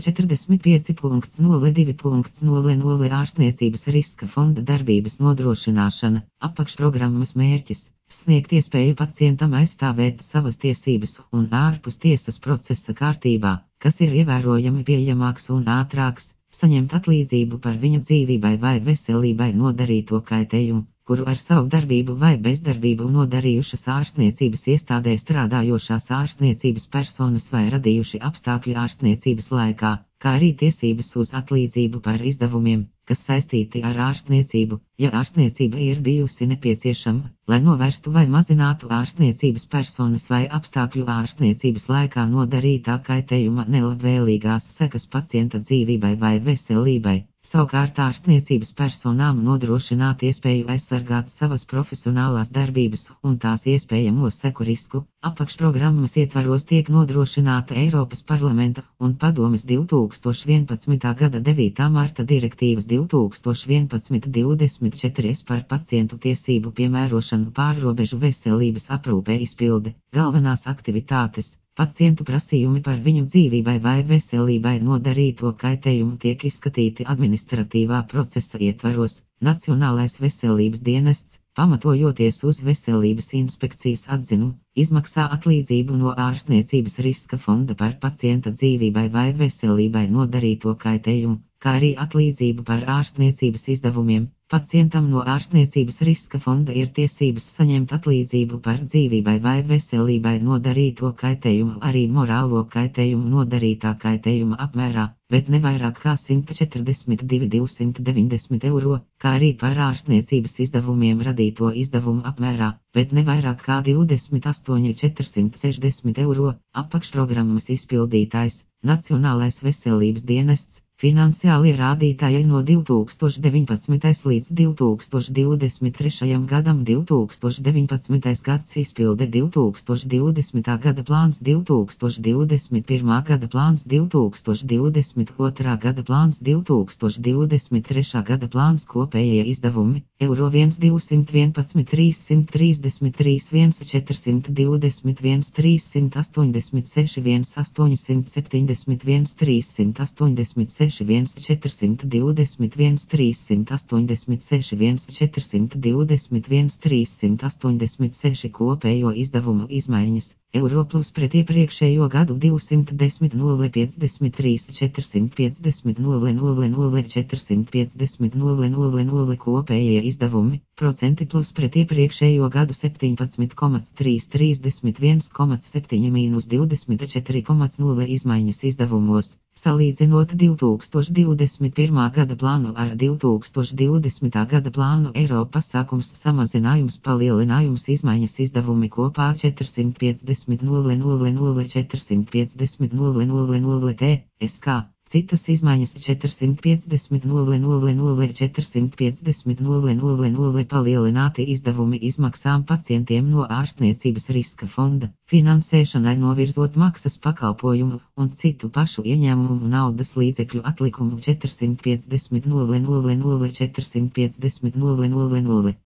45.02.00 ārstniecības riska fonda darbības nodrošināšana. Apakšprogrammas mērķis – sniegt iespēju pacientam aizstāvēt savas tiesības un ārpus tiesas procesa kārtībā, kas ir ievērojami pieejamāks un ātrāks, saņemt atlīdzību par viņa dzīvībai vai veselībai nodarīto kaitējumu, kuru ar savu darbību vai bezdarbību nodarījušas ārstniecības iestādē strādājošās ārstniecības personas vai radījuši apstākļi ārstniecības laikā, kā arī tiesības uz atlīdzību par izdevumiem, kas saistīti ar ārstniecību, ja ārstniecība ir bijusi nepieciešama, lai novērstu vai mazinātu ārstniecības personas vai apstākļu ārstniecības laikā nodarītā kaitējuma nelabvēlīgās sekas pacienta dzīvībai vai veselībai. Savukārt ārstniecības personām nodrošināt iespēju aizsargāt savas profesionālās darbības un tās iespējamo seku risku. Apakšprogrammas ietvaros tiek nodrošināta Eiropas Parlamenta un Padomes 2011. gada 9. marta direktīvas 2011/24 par pacientu tiesību piemērošanu pārrobežu veselības aprūpē izpilde. Galvenās aktivitātes. Pacientu prasījumi par viņu dzīvībai vai veselībai nodarīto kaitējumu tiek izskatīti administratīvā procesa ietvaros. Nacionālais veselības dienests, pamatojoties uz veselības inspekcijas atzinumu, izmaksā atlīdzību no ārstniecības riska fonda par pacienta dzīvībai vai veselībai nodarīto kaitējumu, kā arī atlīdzību par ārstniecības izdevumiem. Pacientam no ārstniecības riska fonda ir tiesības saņemt atlīdzību par dzīvībai vai veselībai nodarīto kaitējumu, arī morālo kaitējumu nodarītā kaitējuma apmērā, bet ne vairāk kā 142,290 eiro, kā arī par ārstniecības izdevumiem radīto izdevumu apmērā, bet ne vairāk kā 28,460 eiro. Apakšprogrammas izpildītājs, Nacionālais veselības dienests. Finansiālie rādītāji no 2019. līdz 2023. gadam. 2019. gads izpilde 2020. gada plāns, 2021. gada plāns, 2022. gada plāns, 2023. gada plāns. Kopējie izdevumi eiro 1,211, 333, 1,421, 386, 1,871, 386, 1,421, 386, 1,421, 386. Kopējo izdevumu izmaiņas eiro plus pret iepriekšējo gadu 210, 0,53, 450, 0,00, 450, 0,00. Kopējie izdevumi procenti plus pret iepriekšējo gadu 17,3, 31,7 mīnus 24,0. Izmaiņas izdevumos. Salīdzinot 2021. gada plānu ar 2020. gada plānu, eiro pasākums, samazinājums, palielinājums, izmaiņas izdevumi kopā 450 000 450 000 TSK. Citas izmaiņas 450 000 450 000 palielināti izdevumi izmaksām pacientiem no ārstniecības riska fonda, finansēšanai novirzot maksas pakalpojumu un citu pašu ieņēmumu naudas līdzekļu atlikumu 450 000 450 000.